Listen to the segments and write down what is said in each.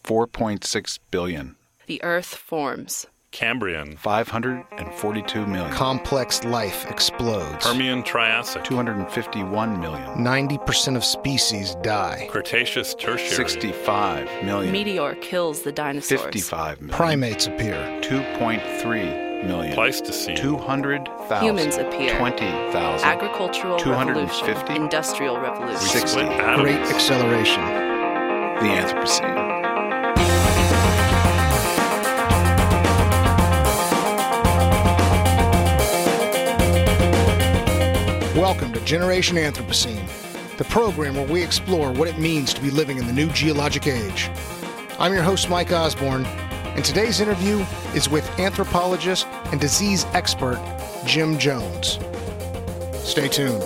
4.6 billion. The Earth forms. Cambrian. 542 million. Complex life explodes. Permian Triassic. 251 million. 90% of species die. Cretaceous Tertiary. 65 million. Meteor kills the dinosaurs. 55 million. Primates appear. 2.3 million. Pleistocene. 200,000. Humans appear. 20,000. Agricultural 250. revolution. Industrial revolution. 60. Split atoms. Great acceleration. The Anthropocene. Welcome to Generation Anthropocene, the program where we explore what it means to be living in the new geologic age. I'm your host, Mike Osborne, and today's interview is with anthropologist and disease expert Jim Jones. Stay tuned.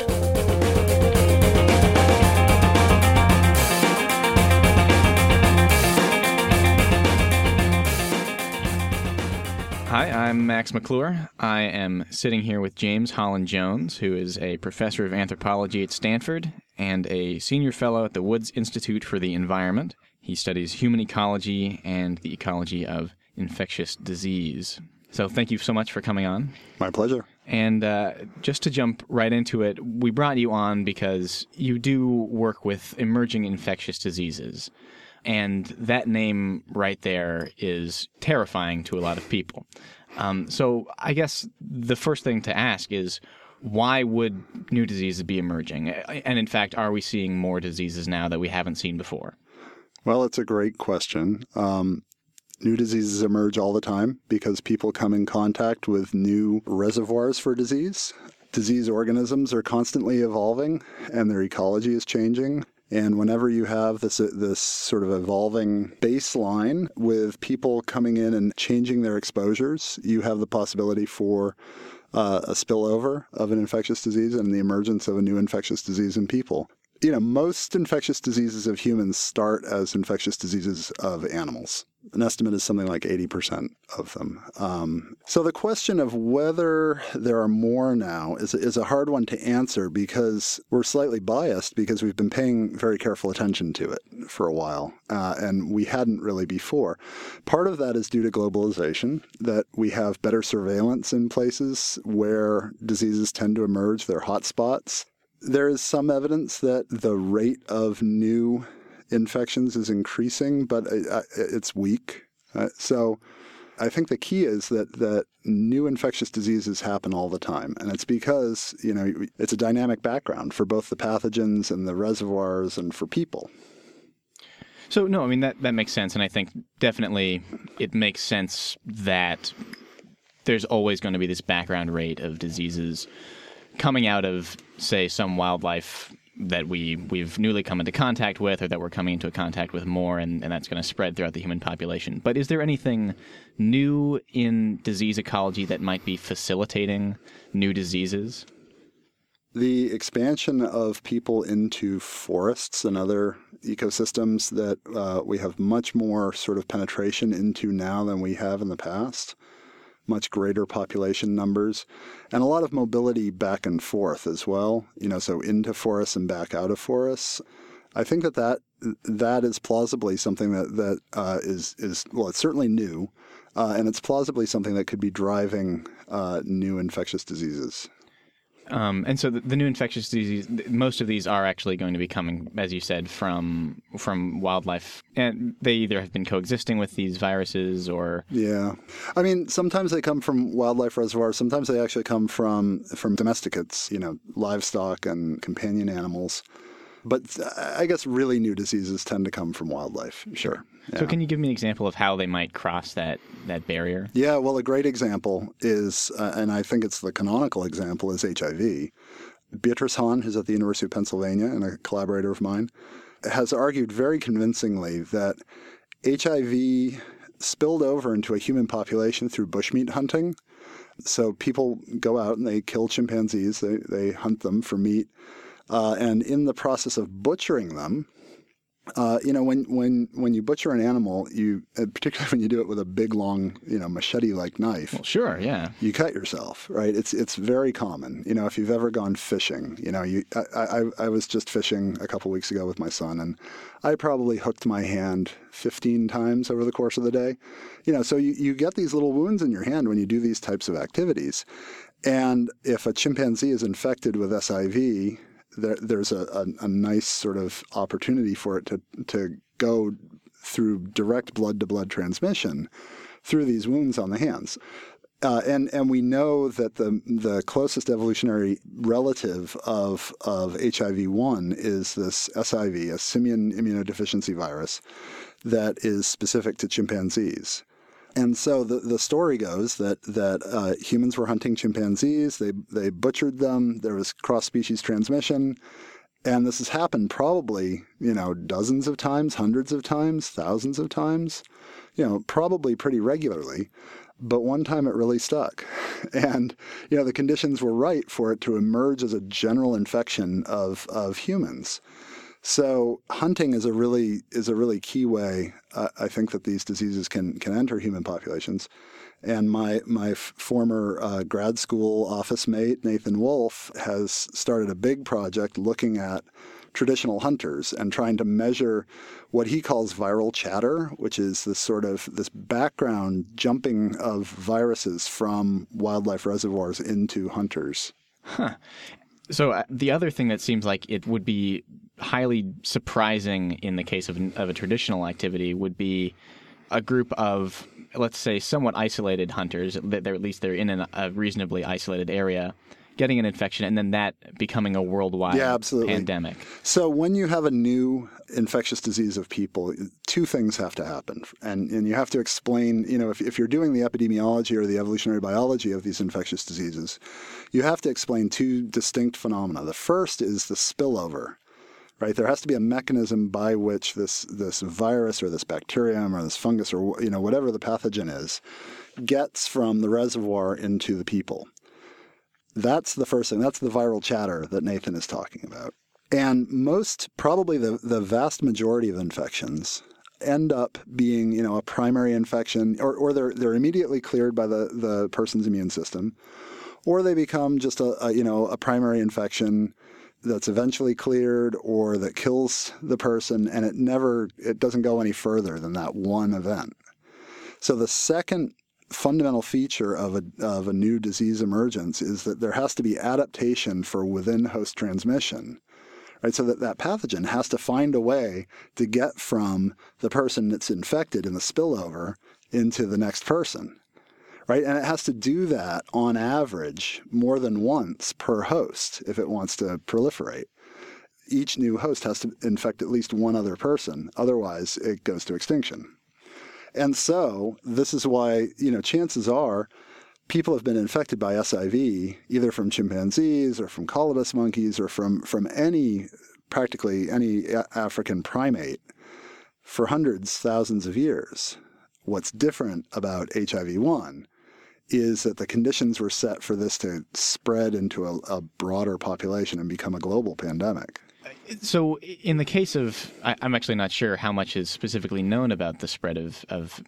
Hi, I'm Max McClure. I am sitting here with James Holland Jones, who is a professor of anthropology at Stanford and a senior fellow at the Woods Institute for the Environment. He studies human ecology and the ecology of infectious disease. So thank you so much for coming on. My pleasure. And just to jump right into it, we brought you on because you do work with emerging infectious diseases. And that name right there is terrifying to a lot of people. So I guess the first thing to ask is, why would new diseases be emerging? And in fact, are we seeing more diseases now that we haven't seen before? Well, it's a great question. New diseases emerge all the time because people come in contact with new reservoirs for disease. Disease organisms are constantly evolving and their ecology is changing. And whenever you have this sort of evolving baseline with people coming in and changing their exposures, you have the possibility for a spillover of an infectious disease and the emergence of a new infectious disease in people. You know, most infectious diseases of humans start as infectious diseases of animals. An estimate is something like 80% of them. So the question of whether there are more now is a hard one to answer because we're slightly biased because we've been paying very careful attention to it for a while, and we hadn't really before. Part of that is due to globalization, that we have better surveillance in places where diseases tend to emerge. They're hotspots. There is some evidence that the rate of new infections is increasing, but it's weak. So I think the key is that new infectious diseases happen all the time. And it's because, you know, it's a dynamic background for both the pathogens and the reservoirs and for people. So, no, I mean, that makes sense. And I think definitely it makes sense that there's always going to be this background rate of diseases coming out of, say, some wildlife that we've newly come into contact with or that we're coming into contact with more, and that's going to spread throughout the human population. But is there anything new in disease ecology that might be facilitating new diseases? The expansion of people into forests and other ecosystems that we have much more sort of penetration into now than we have in the past. Much greater population numbers, and a lot of mobility back and forth as well, you know, so into forests and back out of forests. I think that is plausibly something that is well, it's certainly new, and it's plausibly something that could be driving new infectious diseases. And so the new infectious diseases, most of these are actually going to be coming, as you said, from wildlife. And they either have been coexisting with these viruses or... Yeah. I mean, sometimes they come from wildlife reservoirs. Sometimes they actually come from domesticates, you know, livestock and companion animals. But I guess really new diseases tend to come from wildlife. Sure. Yeah. So can you give me an example of how they might cross that barrier? Yeah, well, a great example is, and I think it's the canonical example, is HIV. Beatrice Hahn, who's at the University of Pennsylvania and a collaborator of mine, has argued very convincingly that HIV spilled over into a human population through bushmeat hunting. So people go out and they kill chimpanzees. They hunt them for meat. And in the process of butchering them, When you butcher an animal, particularly when you do it with a big, long, machete-like knife, Well, sure, yeah. you cut yourself, right? It's very common. If you've ever gone fishing, I was just fishing a couple weeks ago with my son, and I probably hooked my hand 15 times over the course of the day. So you get these little wounds in your hand when you do these types of activities. And if a chimpanzee is infected with SIV, there's a nice sort of opportunity for it to go through direct blood-to-blood transmission through these wounds on the hands. And we know that the closest evolutionary relative of HIV-1 is this SIV, a simian immunodeficiency virus, that is specific to chimpanzees. And so the story goes that humans were hunting chimpanzees. They butchered them. There was cross-species transmission. And this has happened probably, dozens of times, hundreds of times, thousands of times, probably pretty regularly. But one time it really stuck. And, the conditions were right for it to emerge as a general infection of humans. So hunting is a really key way, I think, that these diseases can enter human populations. And my former grad school office mate, Nathan Wolf, has started a big project looking at traditional hunters and trying to measure what he calls viral chatter, which is this background jumping of viruses from wildlife reservoirs into hunters. Huh. So the other thing that seems like it would be highly surprising in the case of a traditional activity would be a group of, let's say, somewhat isolated hunters, at least they're in a reasonably isolated area, getting an infection and then that becoming a worldwide pandemic. So when you have a new infectious disease of people, two things have to happen. And you have to explain, if you're doing the epidemiology or the evolutionary biology of these infectious diseases, you have to explain two distinct phenomena. The first is the spillover, right? There has to be a mechanism by which this virus or this bacterium or this fungus or whatever the pathogen is gets from the reservoir into the people. That's the first thing. That's the viral chatter that Nathan is talking about. And probably the vast majority of infections end up being, a primary infection, or they're immediately cleared by the person's immune system, or they become just a primary infection that's eventually cleared or that kills the person, and it doesn't go any further than that one event. So the second fundamental feature of a new disease emergence is that there has to be adaptation for within host transmission, right? So that pathogen has to find a way to get from the person that's infected in the spillover into the next person, right? And it has to do that on average more than once per host if it wants to proliferate. Each new host has to infect at least one other person. Otherwise, it goes to extinction. And so this is why, chances are people have been infected by SIV either from chimpanzees or from colobus monkeys or from practically any African primate for hundreds, thousands of years. What's different about HIV-1 is that the conditions were set for this to spread into a broader population and become a global pandemic. So in the case of, I'm actually not sure how much is specifically known about the spread of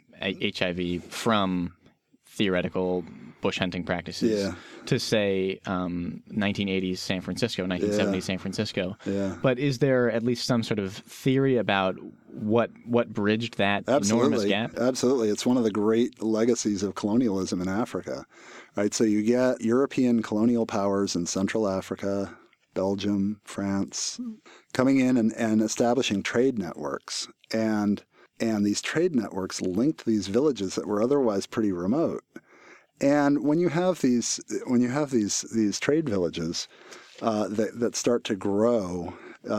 HIV from theoretical bush hunting practices to, say, 1980s San Francisco, 1970s San Francisco. Yeah. But is there at least some sort of theory about what bridged that enormous gap? Absolutely. It's one of the great legacies of colonialism in Africa, right? So you get European colonial powers in Central Africa, Belgium, France, coming in and establishing trade networks. And these trade networks linked these villages that were otherwise pretty remote. And when you have these trade villages that start to grow,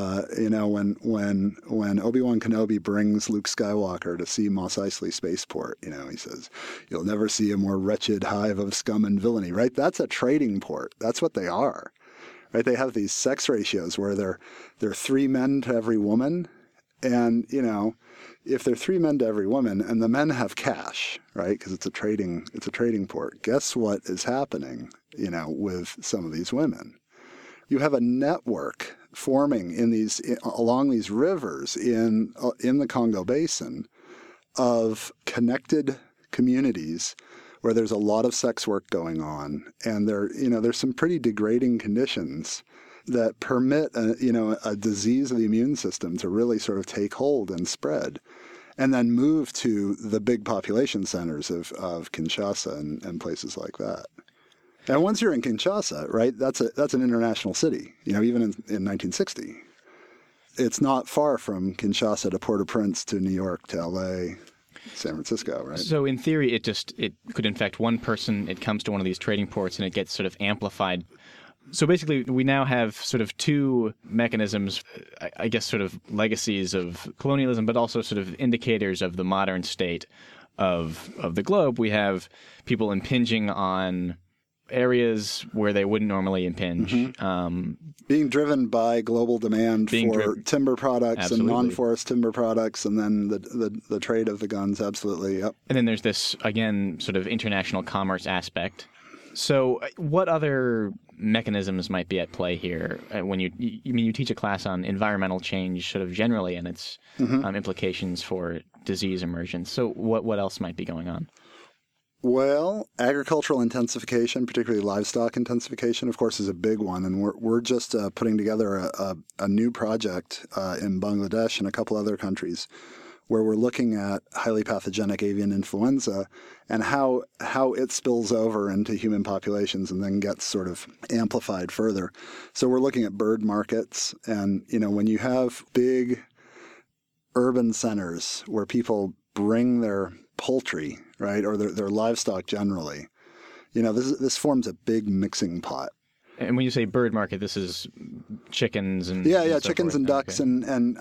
when Obi-Wan Kenobi brings Luke Skywalker to see Mos Eisley Spaceport, he says, "You'll never see a more wretched hive of scum and villainy," right? That's a trading port. That's what they are. Right, they have these sex ratios where they're 3 men to every woman, and if they're 3 men to every woman, and the men have cash, right, because it's a trading port. Guess what is happening, with some of these women? You have a network forming along these rivers in the Congo Basin of connected communities where there's a lot of sex work going on, and there's some pretty degrading conditions that permit a disease of the immune system to really sort of take hold and spread, and then move to the big population centers of Kinshasa and places like that. And once you're in Kinshasa, right, that's an international city. Even in 1960, it's not far from Kinshasa to Port-au-Prince to New York to L.A., San Francisco, right? So in theory, it could infect one person. It comes to one of these trading ports, and it gets sort of amplified. So basically, we now have sort of two mechanisms, I guess, sort of legacies of colonialism, but also sort of indicators of the modern state of the globe. We have people impinging on areas where they wouldn't normally impinge. Being driven by global demand for timber products. Absolutely. And non-forest timber products, and then the trade of the guns, absolutely, yep. And then there's this, again, sort of international commerce aspect. So what other mechanisms might be at play here when you teach a class on environmental change sort of generally and its implications for disease emergence. So what else might be going on? Well, agricultural intensification, particularly livestock intensification, of course, is a big one. And we're just putting together a new project in Bangladesh and a couple other countries where we're looking at highly pathogenic avian influenza and how it spills over into human populations and then gets sort of amplified further. So we're looking at bird markets. And, when you have big urban centers where people bring their poultry, right, or their livestock generally, this forms a big mixing pot. And when you say bird market, this is chickens and chickens and ducks, okay.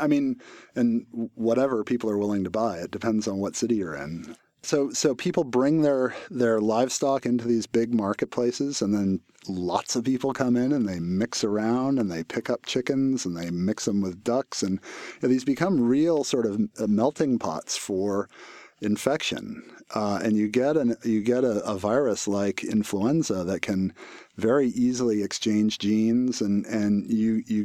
and whatever people are willing to buy. It depends on what city you're in. So people bring their livestock into these big marketplaces, and then lots of people come in and they mix around and they pick up chickens and they mix them with ducks, and these become real sort of melting pots for infection, and you get a virus like influenza that can very easily exchange genes, and you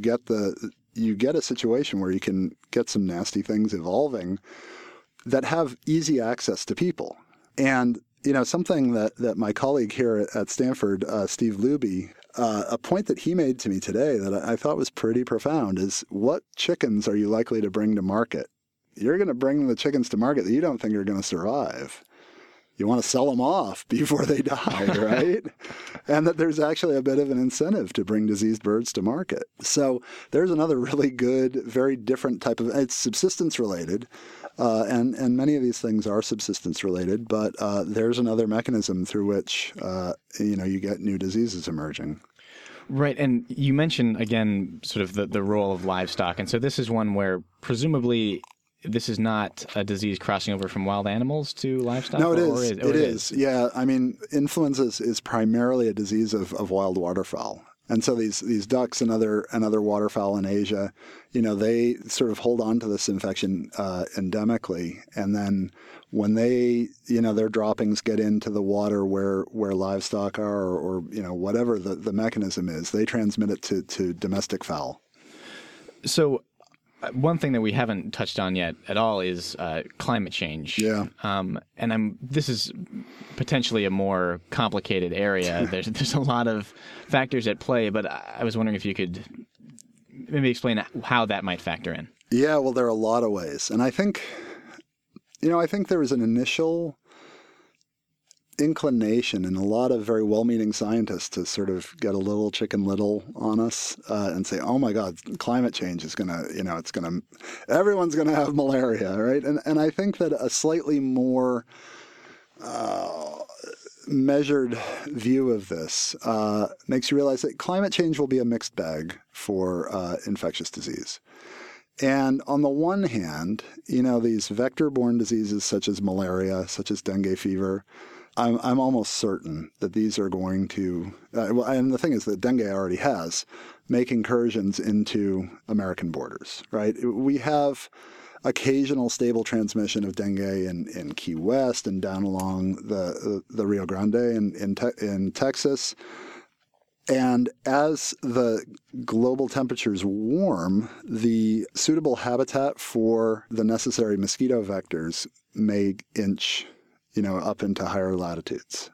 get a situation where you can get some nasty things evolving that have easy access to people. And something that my colleague here at Stanford, Steve Luby, a point that he made to me today that I thought was pretty profound is, what chickens are you likely to bring to market? You're going to bring the chickens to market that you don't think are going to survive. You want to sell them off before they die, right? And that there's actually a bit of an incentive to bring diseased birds to market. So there's another really good, very different type of, it's subsistence related, and many of these things are subsistence related, but there's another mechanism through which, you get new diseases emerging. Right, and you mentioned, again, sort of the role of livestock, and so this is one where presumably this is not a disease crossing over from wild animals to livestock? No, it is. It is. Yeah, I mean, influenza is primarily a disease of wild waterfowl. And so these ducks and other waterfowl in Asia, they sort of hold on to this infection endemically. And then when their droppings get into the water where livestock are or whatever the mechanism is, they transmit it to domestic fowl. So one thing that we haven't touched on yet at all is climate change. Yeah. And this is potentially a more complicated area. There's a lot of factors at play, but I was wondering if you could maybe explain how that might factor in. Yeah, well, there are a lot of ways. And I think there was an initial inclination in a lot of very well-meaning scientists to sort of get a little Chicken Little on us and say, oh my God, climate change is everyone's going to have malaria, right? And I think that a slightly more measured view of this makes you realize that climate change will be a mixed bag for infectious disease. And on the one hand, these vector-borne diseases such as malaria, such as dengue fever, I'm almost certain that these are going to, and the thing is that dengue already has, make incursions into American borders, right? We have occasional stable transmission of dengue in Key West and down along the Rio Grande in Texas. And as the global temperatures warm, the suitable habitat for the necessary mosquito vectors may inch, up into higher latitudes.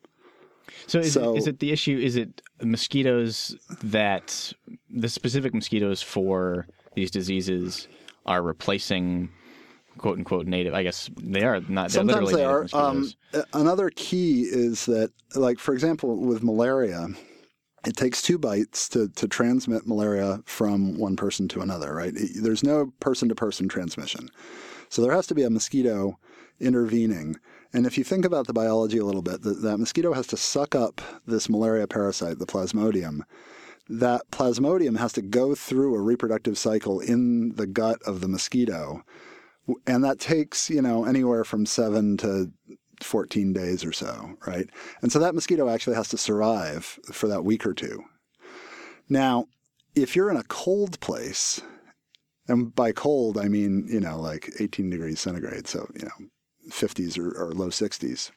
So is it the issue? Is it mosquitoes that the specific mosquitoes for these diseases are replacing quote unquote native? I guess they are not. They're Sometimes they are. Mosquitoes. Another key is that, like, for example, with malaria, it takes 2 bites to transmit malaria from one person to another, right? There's no person-to-person transmission. So there has to be a mosquito intervening. And if you think about the biology a little bit, that mosquito has to suck up this malaria parasite, the Plasmodium. That Plasmodium has to go through a reproductive cycle in the gut of the mosquito. And that takes, anywhere from 7 to 14 days or so, right? And so that mosquito actually has to survive for that week or two. Now, if you're in a cold place, and by cold, I mean, like 18 degrees centigrade, so, 50s or low 60s.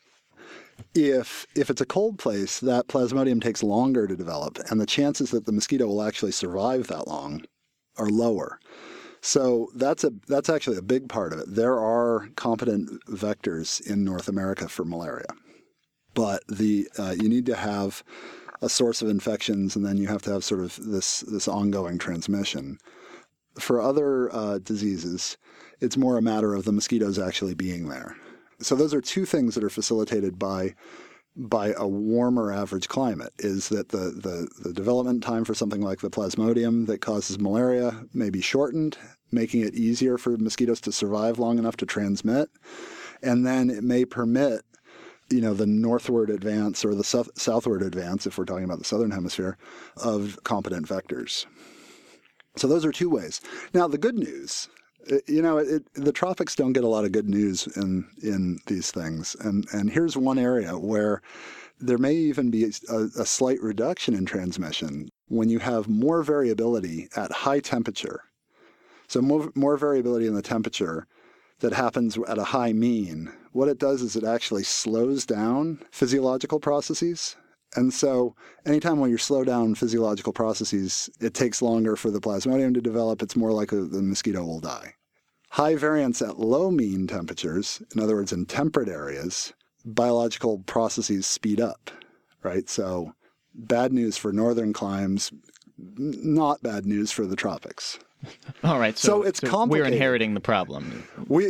If it's a cold place, that Plasmodium takes longer to develop, and the chances that the mosquito will actually survive that long are lower. So that's actually a big part of it. There are competent vectors in North America for malaria, but you need to have a source of infections, and then you have to have sort of this ongoing transmission. For other diseases, it's more a matter of the mosquitoes actually being there. So those are 2 things that are facilitated by a warmer average climate, is that the development time for something like the Plasmodium that causes malaria may be shortened, making it easier for mosquitoes to survive long enough to transmit. And then it may permit, the northward advance or the southward advance, if we're talking about the southern hemisphere, of competent vectors. So those are 2 ways. Now, the good news, the tropics don't get a lot of good news in these things. And here's one area where there may even be a slight reduction in transmission when you have more variability at high temperature. So more variability in the temperature that happens at a high mean. What it does is it actually slows down physiological processes. And so anytime when you slow down physiological processes, it takes longer for the Plasmodium to develop. It's more likely the mosquito will die. High variance at low mean temperatures, in other words, in temperate areas, biological processes speed up, right? So bad news for northern climes, not bad news for the tropics. All right, so it's complicated. We're inheriting the problem.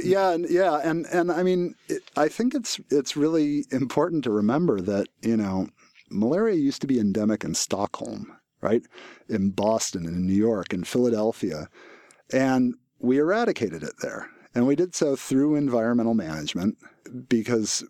And I mean, I think it's really important to remember that, malaria used to be endemic in Stockholm, right? In Boston and in New York and Philadelphia. And we eradicated it there. And we did so through environmental management because,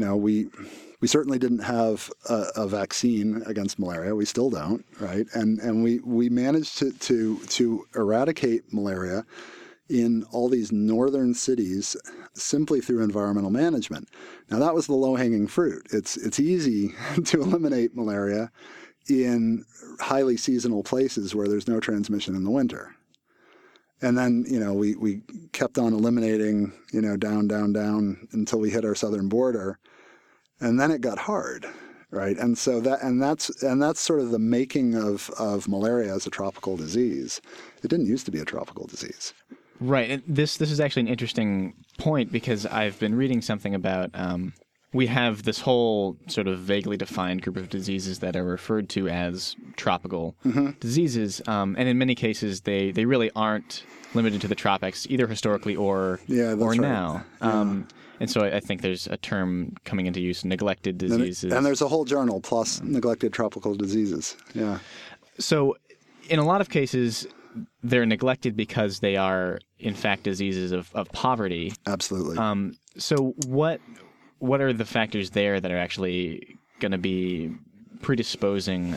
we certainly didn't have a vaccine against malaria. We still don't, right? And we managed to eradicate malaria in all these northern cities simply through environmental management. Now, that was the low-hanging fruit. It's easy to eliminate malaria in highly seasonal places where there's no transmission in the winter. And then, we kept on eliminating, down until we hit our southern border. And then it got hard, right? And so that's sort of the making of malaria as a tropical disease. It didn't used to be a tropical disease. Right. And this is actually an interesting point because I've been reading something about we have this whole sort of vaguely defined group of diseases that are referred to as tropical diseases. And in many cases, they really aren't limited to the tropics, either historically or now. Yeah. And so I think there's a term coming into use, neglected diseases. And there's a whole journal, plus neglected tropical diseases. Yeah. So in a lot of cases, they're neglected because they are, in fact, diseases of poverty. Absolutely. So what are the factors there that are actually going to be predisposing,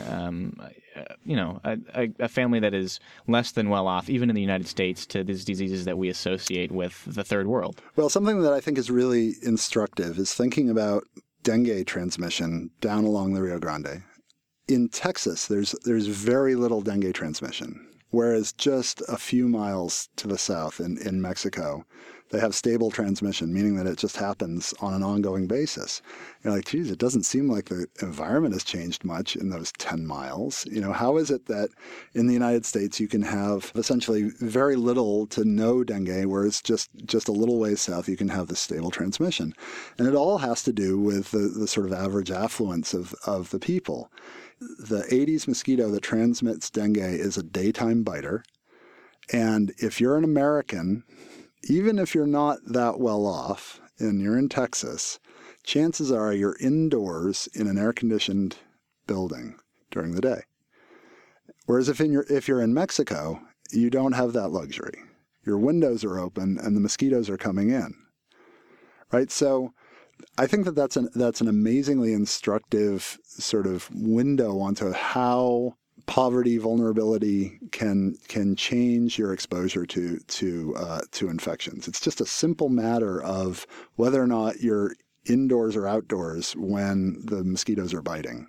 a family that is less than well off, even in the United States, to these diseases that we associate with the third world? Well, something that I think is really instructive is thinking about dengue transmission down along the Rio Grande. In Texas, there's very little dengue transmission, whereas just a few miles to the south in Mexico, They have stable transmission, meaning that it just happens on an ongoing basis. You're like, geez, it doesn't seem like the environment has changed much in those 10 miles. How is it that in the United States you can have essentially very little to no dengue, whereas just a little ways south you can have this stable transmission? And it all has to do with the sort of average affluence of the people. The Aedes mosquito that transmits dengue is a daytime biter. And if you're an American, even if you're not that well off and you're in Texas, chances are you're indoors in an air-conditioned building during the day. Whereas if you're in Mexico, you don't have that luxury. Your windows are open and the mosquitoes are coming in, right? So I think that's an amazingly instructive sort of window onto how poverty, vulnerability can change your exposure to infections. It's just a simple matter of whether or not you're indoors or outdoors when the mosquitoes are biting.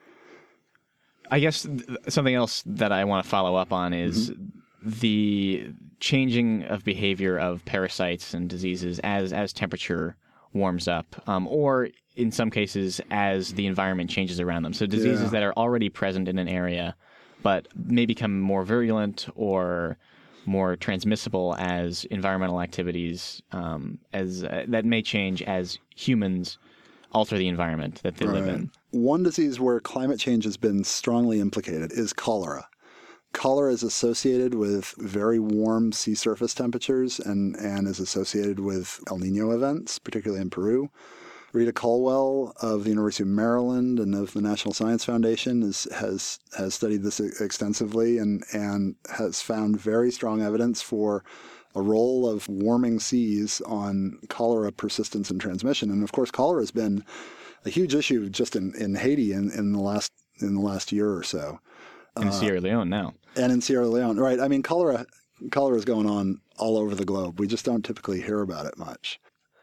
I guess something else that I want to follow up on is the changing of behavior of parasites and diseases as temperature warms up, or in some cases as the environment changes around them. So diseases that are already present in an area but may become more virulent or more transmissible as environmental activities that may change as humans alter the environment that they live in. One disease where climate change has been strongly implicated is cholera. Cholera is associated with very warm sea surface temperatures and is associated with El Niño events, particularly in Peru. Rita Colwell of the University of Maryland and of the National Science Foundation has studied this extensively and has found very strong evidence for a role of warming seas on cholera persistence and transmission. And of course, cholera has been a huge issue just in Haiti in the last year or so. In Sierra Leone now. And in Sierra Leone, right. I mean, cholera is going on all over the globe. We just don't typically hear about it much.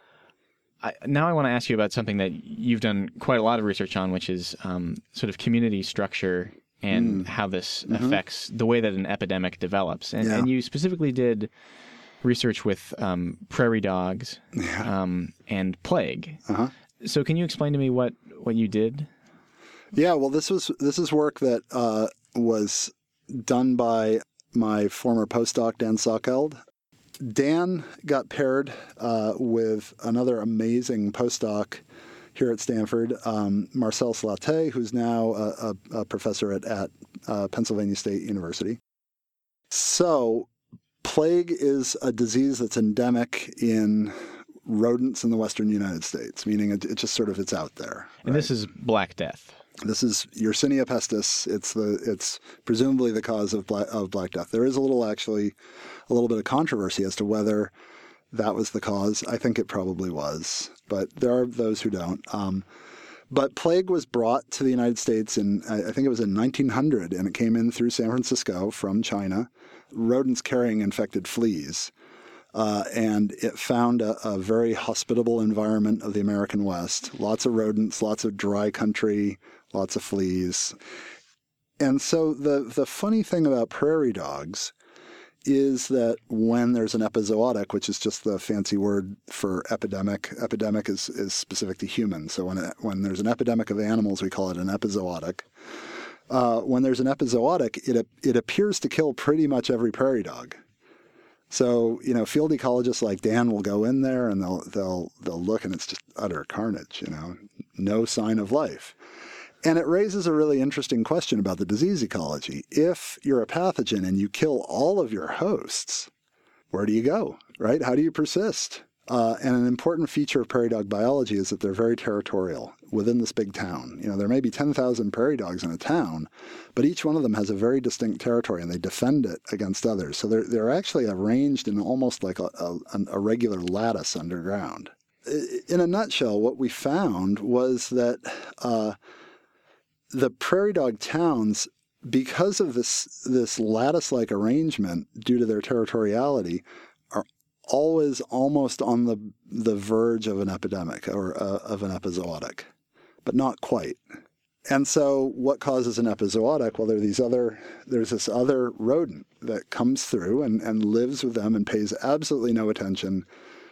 Now I want to ask you about something that you've done quite a lot of research on, which is sort of community structure and how this affects the way that an epidemic develops. And you specifically did research with prairie dogs and plague. So can you explain to me what you did? Yeah, well, this is work that was done by my former postdoc, Dan Sockeld. Dan got paired with another amazing postdoc here at Stanford, Marcel Slatte, who's now a professor at Pennsylvania State University. So plague is a disease that's endemic in rodents in the western United States, meaning it just sort of it's out there. And this is Black Death. This is Yersinia pestis. It's presumably the cause of Black Death. There is a little bit of controversy as to whether that was the cause. I think it probably was, but there are those who don't. But plague was brought to the United States I think it was in 1900, and it came in through San Francisco from China, rodents carrying infected fleas. And it found a very hospitable environment of the American West. Lots of rodents, lots of dry country, lots of fleas. And so the funny thing about prairie dogs is that when there's an epizootic, which is just the fancy word for epidemic is specific to humans. So when there's an epidemic of animals, we call it an epizootic. When there's an epizootic, it appears to kill pretty much every prairie dog. So, field ecologists like Dan will go in there and they'll look and it's just utter carnage, no sign of life. And it raises a really interesting question about the disease ecology. If you're a pathogen and you kill all of your hosts, where do you go, right? How do you persist? And an important feature of prairie dog biology is that they're very territorial within this big town. There may be 10,000 prairie dogs in a town, but each one of them has a very distinct territory and they defend it against others. So they're actually arranged in almost like a regular lattice underground. In a nutshell, what we found was that the prairie dog towns, because of this lattice-like arrangement due to their territoriality, are always almost on the verge of an epidemic or of an epizootic, but not quite. And so what causes an epizootic? Well, there's this other rodent that comes through and lives with them and pays absolutely no attention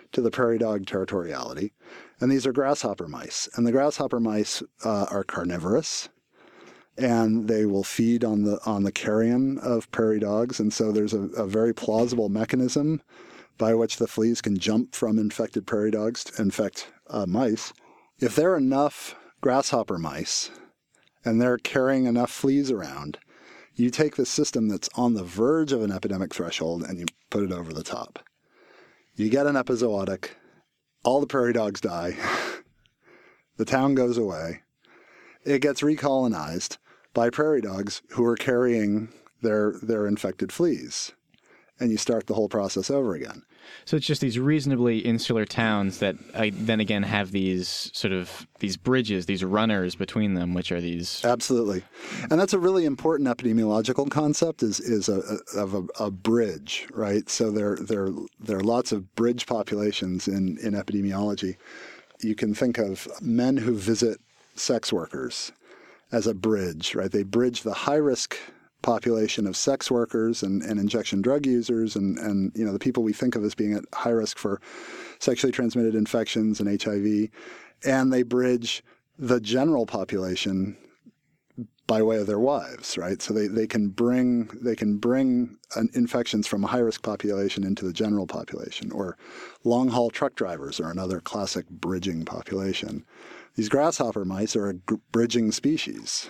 to the prairie dog territoriality. And these are grasshopper mice. And the grasshopper mice are carnivorous, and they will feed on the carrion of prairie dogs. And so there's a very plausible mechanism by which the fleas can jump from infected prairie dogs to infect mice. If there are enough grasshopper mice and they're carrying enough fleas around, you take the system that's on the verge of an epidemic threshold and you put it over the top. You get an epizootic, all the prairie dogs die, the town goes away, it gets recolonized by prairie dogs who are carrying their infected fleas, and you start the whole process over again. So it's just these reasonably insular towns that then again have these bridges, these runners between them, which are these... Absolutely. And that's a really important epidemiological concept is a bridge, right? So there are lots of bridge populations in epidemiology. You can think of men who visit sex workers as a bridge, right? They bridge the high-risk population of sex workers and injection drug users and the people we think of as being at high risk for sexually transmitted infections and HIV, and they bridge the general population by way of their wives, right? So they can bring infections from a high risk population into the general population. Or long haul truck drivers are another classic bridging population. These grasshopper mice are a bridging species.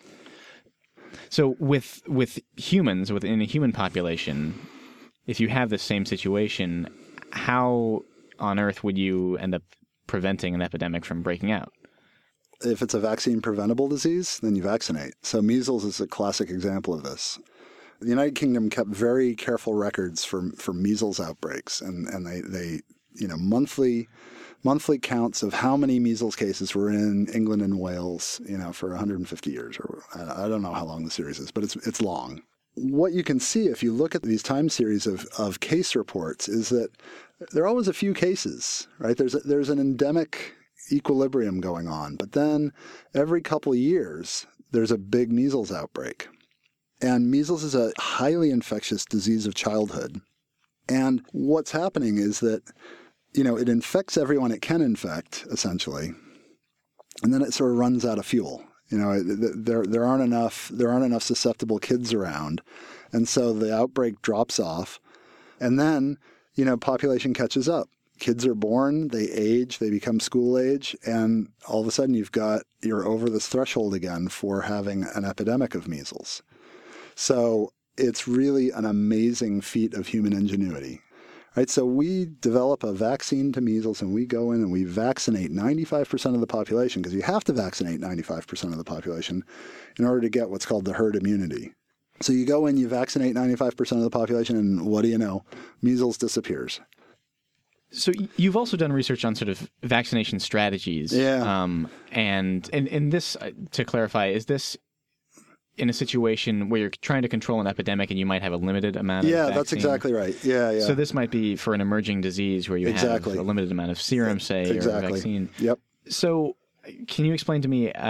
So with humans, within a human population, if you have the same situation, how on earth would you end up preventing an epidemic from breaking out? If it's a vaccine-preventable disease, then you vaccinate. So measles is a classic example of this. The United Kingdom kept very careful records for measles outbreaks, and they monthly counts of how many measles cases were in England and Wales, for 150 years, or I don't know how long the series is, but it's long. What you can see if you look at these time series of case reports is that there are always a few cases, right? There's an endemic equilibrium going on, but then every couple of years, there's a big measles outbreak. And measles is a highly infectious disease of childhood. And what's happening is that it infects everyone it can infect, essentially, and then it sort of runs out of fuel. There aren't enough susceptible kids around, and so the outbreak drops off, and then population catches up. Kids are born, they age, they become school age, and all of a sudden you're over this threshold again for having an epidemic of measles. So it's really an amazing feat of human ingenuity. Right, so we develop a vaccine to measles, and we go in and we vaccinate 95% of the population, because you have to vaccinate 95% of the population in order to get what's called the herd immunity. So you go in, you vaccinate 95% of the population, and what do you know? Measles disappears. So you've also done research on sort of vaccination strategies. Yeah. And this, to clarify, is this in a situation where you're trying to control an epidemic and you might have a limited amount of vaccine? That's exactly right. Yeah. So this might be for an emerging disease where you have a limited amount of serum, say, or a vaccine. Yep. So can you explain to me,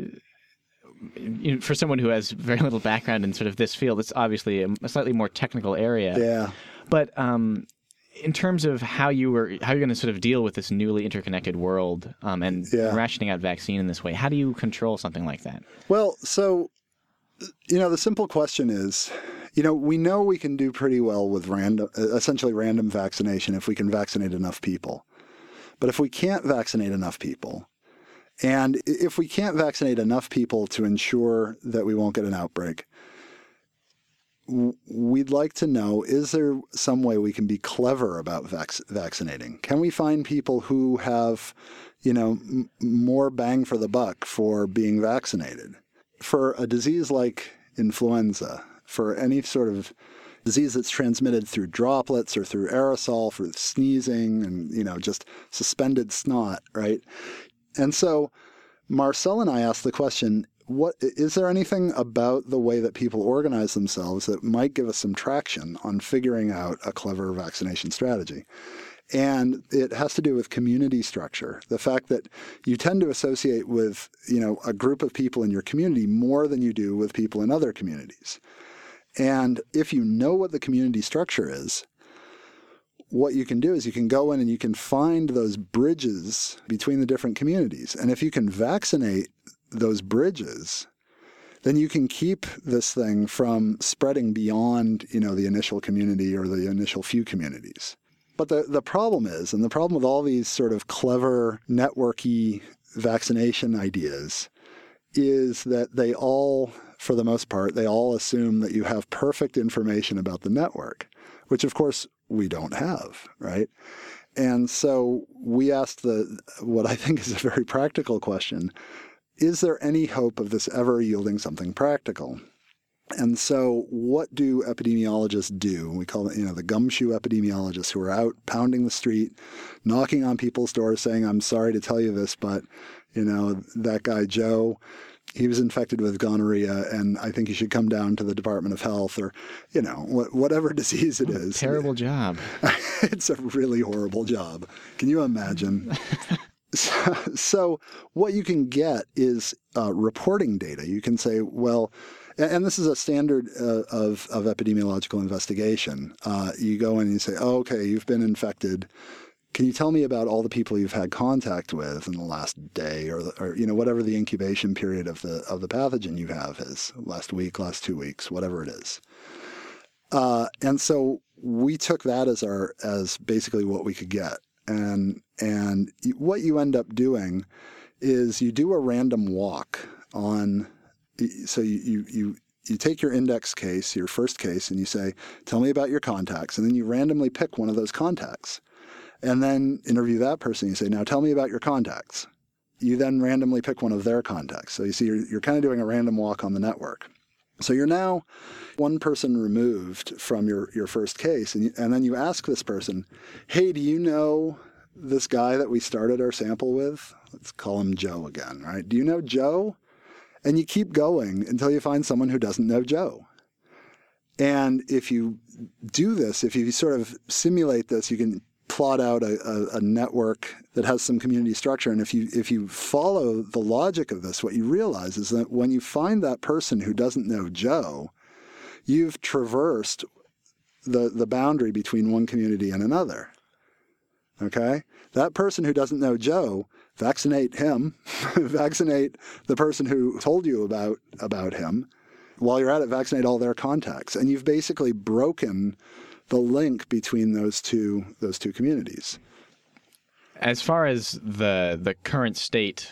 for someone who has very little background in sort of this field, it's obviously a slightly more technical area. Yeah. But in terms of how you're going to sort of deal with this newly interconnected world and rationing out vaccine in this way, how do you control something like that? Well, so the simple question is, we know we can do pretty well with essentially random vaccination if we can vaccinate enough people. But if we can't vaccinate enough people, and if we can't vaccinate enough people to ensure that we won't get an outbreak, we'd like to know, is there some way we can be clever about vaccinating? Can we find people who have, more bang for the buck for being vaccinated? For a disease like influenza, for any sort of disease that's transmitted through droplets or through aerosol, for sneezing and, just suspended snot, right? And so Marcel and I asked the question, is there anything about the way that people organize themselves that might give us some traction on figuring out a clever vaccination strategy? And it has to do with community structure. The fact that you tend to associate with, a group of people in your community more than you do with people in other communities. And if you know what the community structure is, what you can do is you can go in and you can find those bridges between the different communities. And if you can vaccinate those bridges, then you can keep this thing from spreading beyond, the initial community or the initial few communities. But the problem is, and the problem with all these sort of clever networky vaccination ideas is that they all, for the most part, they all assume that you have perfect information about the network, which of course we don't have, right? And so we asked what I think is a very practical question: is there any hope of this ever yielding something practical? And so what do epidemiologists do? We call it, the gumshoe epidemiologists who are out pounding the street, knocking on people's doors saying, I'm sorry to tell you this, but, that guy Joe, he was infected with gonorrhea, and I think you should come down to the Department of Health, or, whatever disease it is. Terrible job. It's a really horrible job. Can you imagine? So what you can get is reporting data. You can say, well, and this is a standard of epidemiological investigation. You go in and you say, oh, okay, you've been infected. Can you tell me about all the people you've had contact with in the last day, or whatever the incubation period of the pathogen you have is, last week, last 2 weeks, whatever it is. And so we took that as basically what we could get. And what you end up doing is you do a random walk on. So you take your index case, your first case, and you say, tell me about your contacts. And then you randomly pick one of those contacts and then interview that person. You say, now tell me about your contacts. You then randomly pick one of their contacts. So you see, you're kind of doing a random walk on the network. So you're now one person removed from your first case. And then you ask this person, hey, do you know this guy that we started our sample with? Let's call him Joe again, right? Do you know Joe? And you keep going until you find someone who doesn't know Joe. And if you do this, if you sort of simulate this, you can plot out a network that has some community structure. And if you follow the logic of this, what you realize is that when you find that person who doesn't know Joe, you've traversed the boundary between one community and another. Okay? That person who doesn't know Joe, vaccinate him, vaccinate the person who told you about him. While you're at it, vaccinate all their contacts. And you've basically broken the link between those two communities. As far as the current state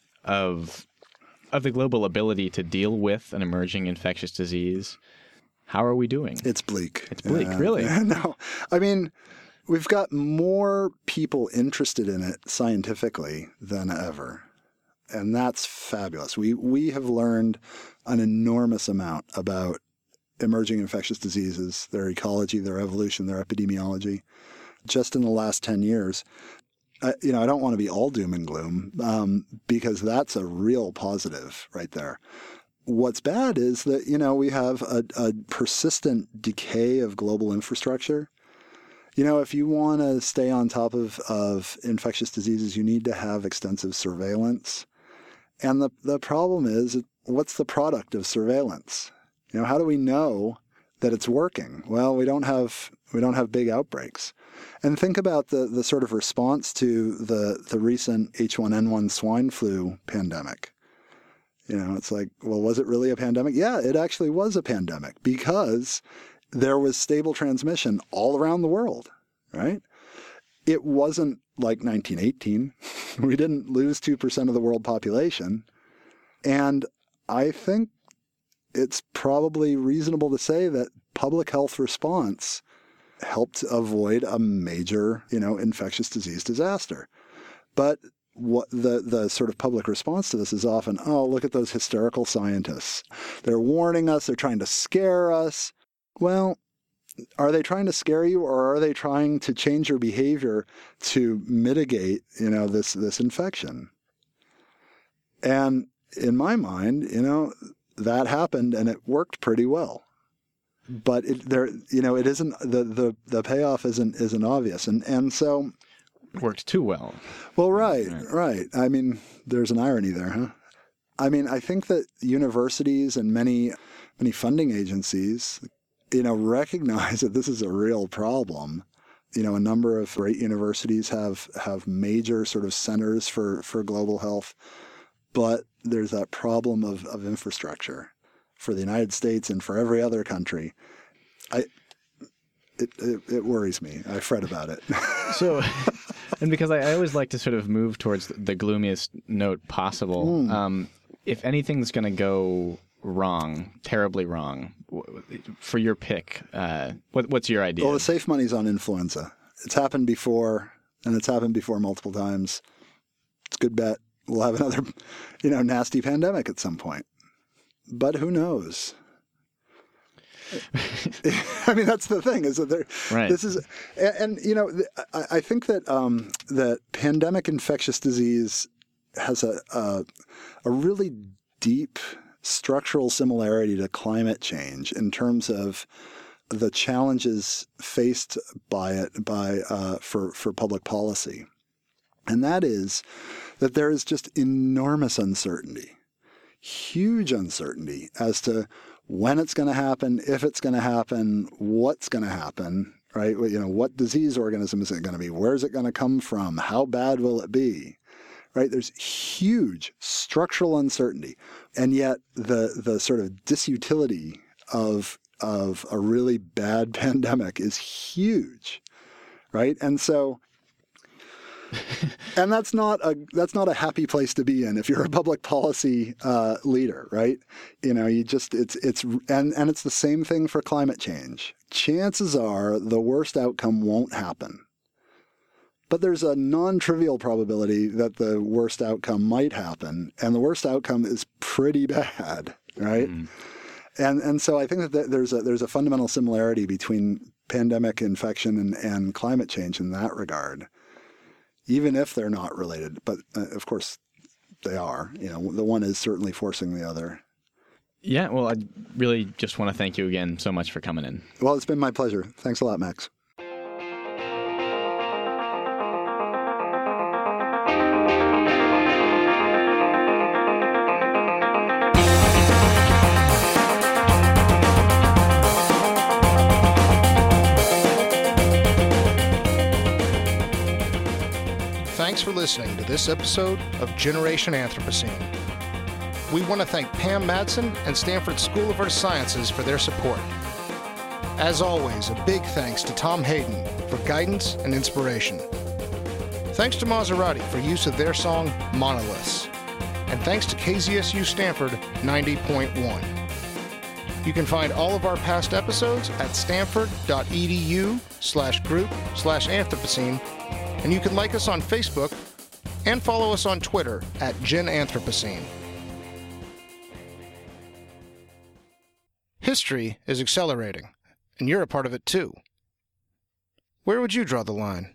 of the global ability to deal with an emerging infectious disease, how are we doing? It's bleak. It's bleak, really? No. I mean, we've got more people interested in it scientifically than ever. And that's fabulous. We have learned an enormous amount about emerging infectious diseases, their ecology, their evolution, their epidemiology, just in the last 10 years. I don't want to be all doom and gloom because that's a real positive right there. What's bad is that, we have a persistent decay of global infrastructure. If you want to stay on top of infectious diseases, you need to have extensive surveillance. And the problem is, what's the product of surveillance? How do we know that it's working? Well, we don't have big outbreaks. And think about the sort of response to the recent H1N1 swine flu pandemic. It's like, well, was it really a pandemic? Yeah, it actually was a pandemic because there was stable transmission all around the world, right? It wasn't like 1918. We didn't lose 2% of the world population. And I think it's probably reasonable to say that public health response helped avoid a major, infectious disease disaster. But what the sort of public response to this is often, oh, look at those hysterical scientists. They're warning us. They're trying to scare us. Well, are they trying to scare you, or are they trying to change your behavior to mitigate, this infection? And in my mind, that happened and it worked pretty well. But it isn't the payoff isn't obvious, and so worked too well. Well, right. I mean, there's an irony there, huh? I mean, I think that universities and many funding agencies, recognize that this is a real problem. a number of great universities have major sort of centers for global health, but there's that problem of infrastructure for the United States and for every other country. It worries me. I fret about it. So, and because I always like to sort of move towards the gloomiest note possible, if anything's going to go wrong, terribly wrong, for your pick, what's your idea? Well, the safe money's on influenza. It's happened before, and it's happened before multiple times. It's a good bet we'll have another, nasty pandemic at some point. But who knows? I mean, that's the thing, is that right. This is, and I think that that pandemic infectious disease has a really deep structural similarity to climate change in terms of the challenges faced by it for public policy. And that is that there is just enormous uncertainty, huge uncertainty as to when it's going to happen, if it's going to happen, what's going to happen, right? What disease organism is it going to be? Where's it going to come from? How bad will it be? Right? There's huge structural uncertainty. And yet the sort of disutility of a really bad pandemic is huge, right? And so, and that's not a happy place to be in if you're a public policy leader, right? It's the same thing for climate change. Chances are the worst outcome won't happen. But there's a non-trivial probability that the worst outcome might happen, and the worst outcome is pretty bad, right? Mm. And so I think that there's a fundamental similarity between pandemic infection and climate change in that regard, even if they're not related. But of course, they are. The one is certainly forcing the other. Yeah, well, I really just want to thank you again so much for coming in. Well, it's been my pleasure. Thanks a lot, Max. Thanks for listening to this episode of Generation Anthropocene. We want to thank Pam Madsen and Stanford School of Earth Sciences for their support. As always, a big thanks to Tom Hayden for guidance and inspiration. Thanks to Maserati for use of their song Monoliths. And thanks to KZSU Stanford 90.1. You can find all of our past episodes at stanford.edu/group/Anthropocene. And you can like us on Facebook and follow us on Twitter at GenAnthropocene. History is accelerating, and you're a part of it too. Where would you draw the line?